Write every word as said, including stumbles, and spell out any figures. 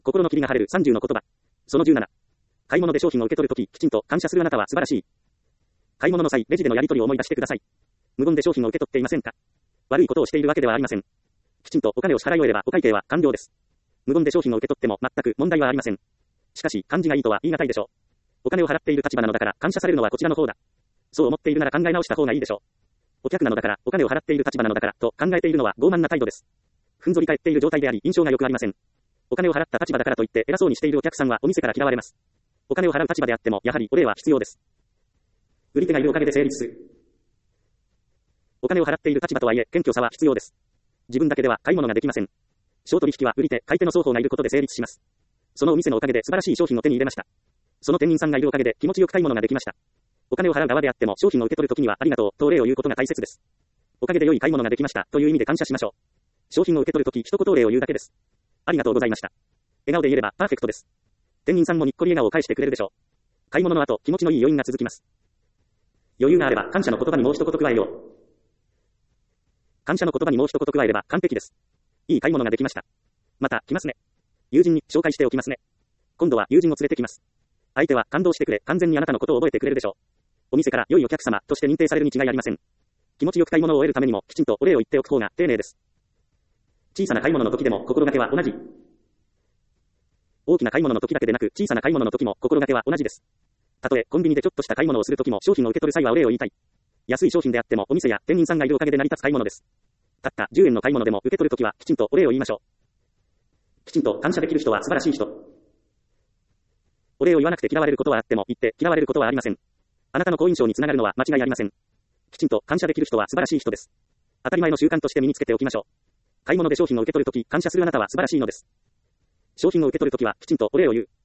心の霧が晴れるさんじゅうの言葉。そのじゅうなな。買い物で商品を受け取るとき、きちんと感謝するあなたは素晴らしい。買い物の際、レジでのやり取りを思い出してください。無言で商品を受け取っていませんか？悪いことをしているわけではありません。きちんとお金を支払い終えればお会計は完了です。無言で商品を受け取っても全く問題はありません。しかし、感じがいいとは言い難いでしょう。お金を払っている立場なのだから感謝されるのはこちらの方だ。そう思っているなら考え直した方がいいでしょう。お客なのだからお金を払っている立場なのだからと考えているのは傲慢な態度です。ふんぞり返っている状態であり印象が良くありません。お金を払った立場だからといって偉そうにしているお客さんはお店から嫌われます。お金を払う立場であってもやはりお礼は必要です。売り手がいるおかげで成立する。お金を払っている立場とはいえ謙虚さは必要です。自分だけでは買い物ができません。商取引は売り手、買い手の双方がいることで成立します。そのお店のおかげで素晴らしい商品を手に入れました。その店員さんがいるおかげで気持ちよく買い物ができました。お金を払う側であっても商品を受け取るときにはありがとうとお礼を言うことが大切です。おかげで良い買い物ができましたという意味で感謝しましょう。商品を受け取るとき一言お礼を言うだけです。ありがとうございました。笑顔で言えればパーフェクトです。店員さんもにっこり笑顔を返してくれるでしょう。買い物の後、気持ちのいい余韻が続きます。余裕があれば感謝の言葉にもう一言加えよう。感謝の言葉にもう一言加えれば完璧です。いい買い物ができました。また来ますね。友人に紹介しておきますね。今度は友人を連れてきます。相手は感動してくれ、完全にあなたのことを覚えてくれるでしょう。お店から良いお客様として認定されるに違いありません。気持ちよく買い物を終えるためにもきちんとお礼を言っておく方が丁寧です。小さな買い物の時でも心がけは同じ。大きな買い物の時だけでなく小さな買い物の時も心がけは同じです。たとえコンビニでちょっとした買い物をする時も商品を受け取る際はお礼を言いたい。安い商品であってもお店や店員さんがいるおかげで成り立つ買い物です。たったじゅうえんの買い物でも受け取るときはきちんとお礼を言いましょう。きちんと感謝できる人は素晴らしい人。お礼を言わなくて嫌われることはあっても言って嫌われることはありません。あなたの好印象につながるのは間違いありません。きちんと感謝できる人は素晴らしい人です。当たり前の習慣として身につけておきましょう。買い物で商品を受け取るとき感謝するあなたは素晴らしいのです。商品を受け取るときはきちんとお礼を言う。